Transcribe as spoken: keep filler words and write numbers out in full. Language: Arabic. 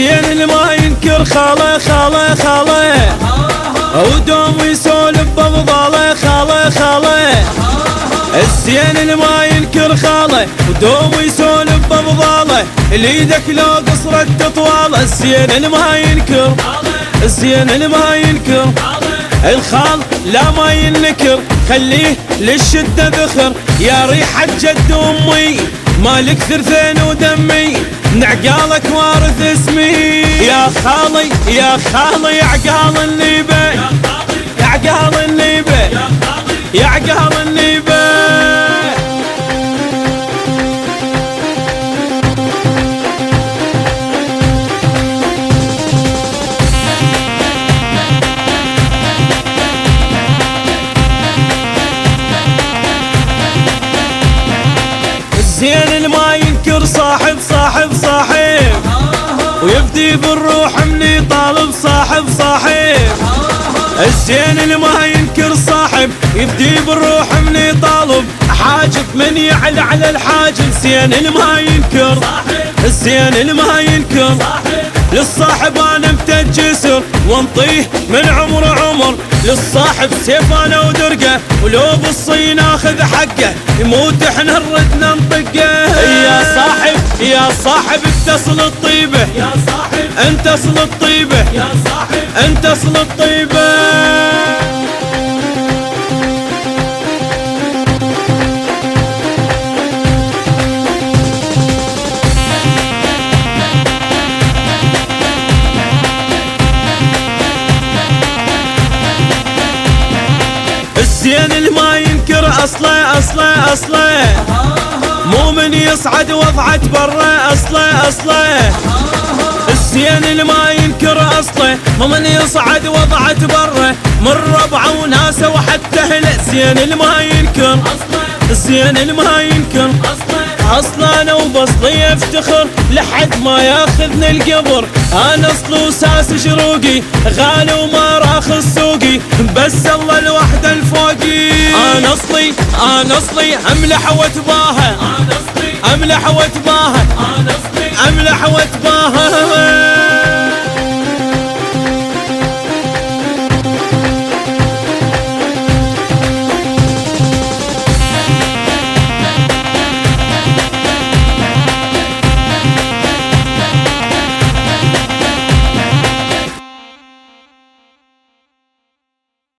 الزين اللي ما ينكر خاله خاله خاله، ودوم يسولف بفضاله خاله خاله. الزين اللي ما ينكر خاله ودوم يسولف بفضاله، ايدك لو قصرت تطواله. الزين اللي ما ينكر، الزين اللي ما ينكر، الخال لا ما ينكر، خليه للشدة ذخر. يا ريحة جد أمي مالك ثرثين ودمي، نعقالك وارث اسمي. يا خالي يا خالي يا عقال النيبة، يا عقال النيبة، يا عقال النيبة. الزين اللي ما ينكر صاحب صاحب صاحب، ويفدي بالروح من يطالب صاحب صاحب. الزين اللي ما ينكر صاحب، يفدي بالروح من يطالب حاجب من يعلى على الحاجب. الزين اللي ما ينكر، الزين اللي ما ينكر، للصاحب انا متجسر وانطيه من عمر عمر. للصاحب سيف انا ودرقه، ولو بالصين اخذ حقه، يموت احنا نردنا نطقه. يا صاحب يا صاحب اتصل الطيبه، يا صاحب انت اصل الطيبه، يا صاحب انت اصل الطيبه. الزين اللي ما ينكر اصله اصله اصله، مو من يصعد وضعت برا اصله اصله. الزين اللي ما ينكر اصله، مو من يصعد وضعت برا، من ربعه وناسه وحتى اهله. الزين اللي ما ينكر اصله، الزين اللي ما ينكر اصله، اصلا انا وبصلي افتخر لحد ما ياخذني القبر. انا اصل وساس شروقي، غالي وما راخص سوقي، بس الله الوحده الفوقي. انا اصلي انا اصلي املح واتباهى، انا اصلي املح واتباهى، انا اصلي املح واتباهى.